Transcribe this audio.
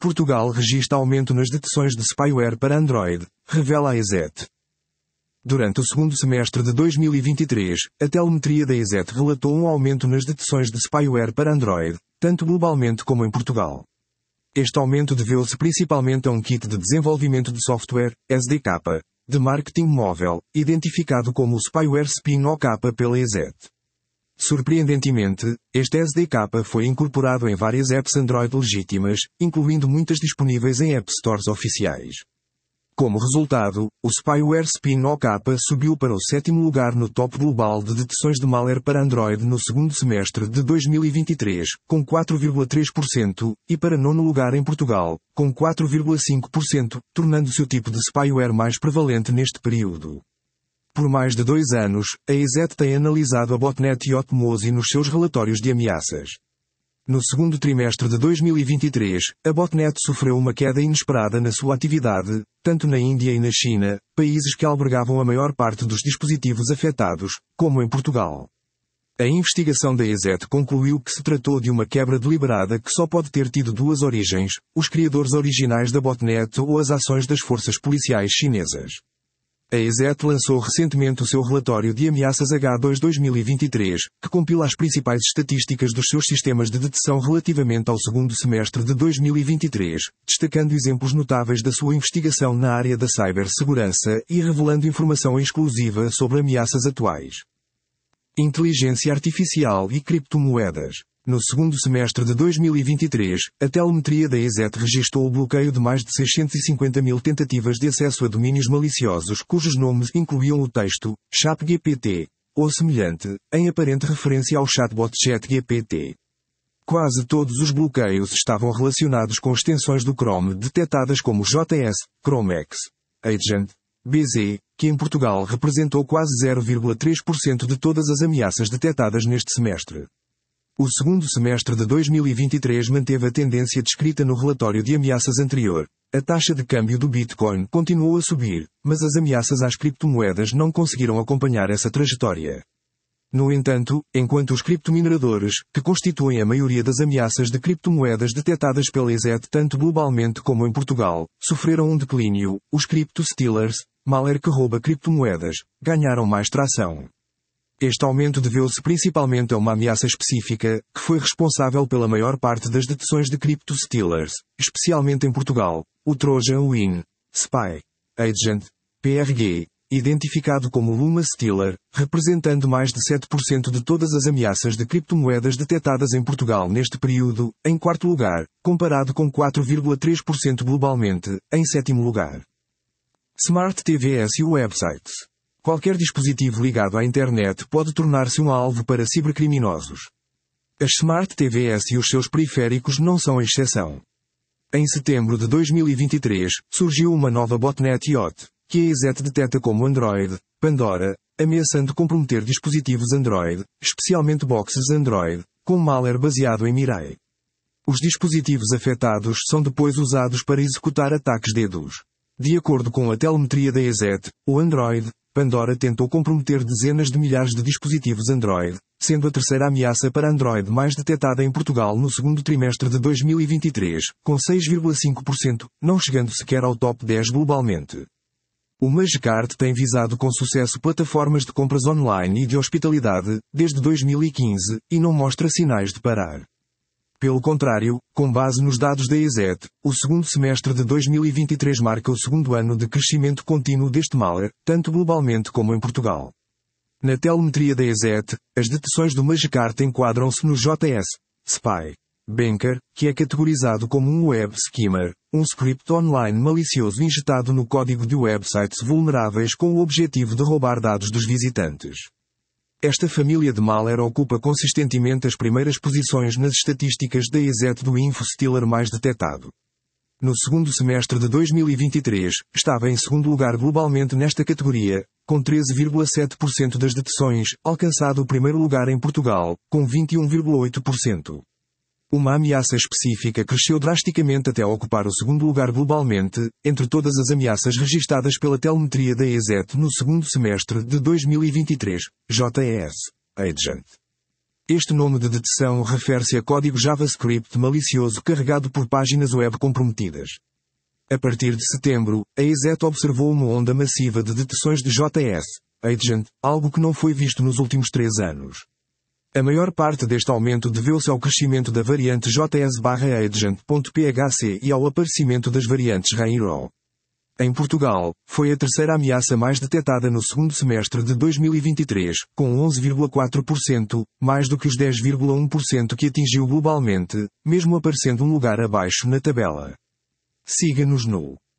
Portugal registra aumento nas detecções de spyware para Android, revela a ESET. Durante o segundo semestre de 2023, a telemetria da ESET relatou um aumento nas detecções de spyware para Android, tanto globalmente como em Portugal. Este aumento deveu-se principalmente a um kit de desenvolvimento de software, SDK, de marketing móvel, identificado como o Spyware Spin-OK pela ESET. Surpreendentemente, este SDK foi incorporado em várias apps Android legítimas, incluindo muitas disponíveis em App Stores oficiais. Como resultado, o Spyware Spin-OK subiu para o 7º lugar no top global de detecções de malware para Android no segundo semestre de 2023, com 4,3%, e para 9º lugar em Portugal, com 4,5%, tornando-se o tipo de spyware mais prevalente neste período. Por mais de 2 anos, a ESET tem analisado a botnet Yotmozi nos seus relatórios de ameaças. No segundo trimestre de 2023, a botnet sofreu uma queda inesperada na sua atividade, tanto na Índia e na China, países que albergavam a maior parte dos dispositivos afetados, como em Portugal. A investigação da ESET concluiu que se tratou de uma quebra deliberada que só pode ter tido 2 origens: os criadores originais da botnet ou as ações das forças policiais chinesas. A ESET lançou recentemente o seu relatório de ameaças H2-2023, que compila as principais estatísticas dos seus sistemas de detecção relativamente ao segundo semestre de 2023, destacando exemplos notáveis da sua investigação na área da cibersegurança e revelando informação exclusiva sobre ameaças atuais. Inteligência artificial e criptomoedas. No segundo semestre de 2023, a telemetria da ESET registrou o bloqueio de mais de 650 mil tentativas de acesso a domínios maliciosos cujos nomes incluíam o texto ChatGPT ou semelhante, em aparente referência ao chatbot ChatGPT. Quase todos os bloqueios estavam relacionados com extensões do Chrome detectadas como JS, Chromex, Agent, BZ, que em Portugal representou quase 0,3% de todas as ameaças detectadas neste semestre. O segundo semestre de 2023 manteve a tendência descrita no relatório de ameaças anterior. A taxa de câmbio do Bitcoin continuou a subir, mas as ameaças às criptomoedas não conseguiram acompanhar essa trajetória. No entanto, enquanto os criptomineradores, que constituem a maioria das ameaças de criptomoedas detectadas pela ESET tanto globalmente como em Portugal, sofreram um declínio, os crypto-stealers, malware que rouba criptomoedas, ganharam mais tração. Este aumento deveu-se principalmente a uma ameaça específica, que foi responsável pela maior parte das detecções de crypto-stealers, especialmente em Portugal, o Trojan Win Spy Agent, PRG, identificado como Luma Stealer, representando mais de 7% de todas as ameaças de criptomoedas detectadas em Portugal neste período, em 4º lugar, comparado com 4,3% globalmente, em 7º lugar. Smart TVS e websites. Qualquer dispositivo ligado à internet pode tornar-se um alvo para cibercriminosos. As Smart TVS e os seus periféricos não são a exceção. Em setembro de 2023, surgiu uma nova botnet Yacht, que a ESET detecta como Android, Pandora, ameaçando comprometer dispositivos Android, especialmente boxes Android, com malware baseado em Mirai. Os dispositivos afetados são depois usados para executar ataques DDoS. De acordo com a telemetria da ESET, o Android, Pandora tentou comprometer dezenas de milhares de dispositivos Android, sendo a terceira ameaça para Android mais detectada em Portugal no segundo trimestre de 2023, com 6,5%, não chegando sequer ao top 10 globalmente. O Magicard tem visado com sucesso plataformas de compras online e de hospitalidade, desde 2015, e não mostra sinais de parar. Pelo contrário, com base nos dados da ESET, o segundo semestre de 2023 marca o segundo ano de crescimento contínuo deste malware, tanto globalmente como em Portugal. Na telemetria da ESET, as detecções do Magicard enquadram-se no JS Spy Banker, que é categorizado como um web skimmer, um script online malicioso injetado no código de websites vulneráveis com o objetivo de roubar dados dos visitantes. Esta família de malware ocupa consistentemente as primeiras posições nas estatísticas da ESET do InfoStealer mais detectado. No segundo semestre de 2023, estava em segundo lugar globalmente nesta categoria, com 13,7% das detecções, alcançado o primeiro lugar em Portugal, com 21,8%. Uma ameaça específica cresceu drasticamente até ocupar o segundo lugar globalmente, entre todas as ameaças registadas pela telemetria da ESET no segundo semestre de 2023, JS Agent. Este nome de detecção refere-se a código JavaScript malicioso carregado por páginas web comprometidas. A partir de setembro, a ESET observou uma onda massiva de detecções de JS Agent, algo que não foi visto nos últimos 3 anos. A maior parte deste aumento deveu-se ao crescimento da variante JS/Agent.phc e ao aparecimento das variantes Rainrow. Em Portugal, foi a terceira ameaça mais detetada no segundo semestre de 2023, com 11,4%, mais do que os 10,1% que atingiu globalmente, mesmo aparecendo um lugar abaixo na tabela. Siga-nos no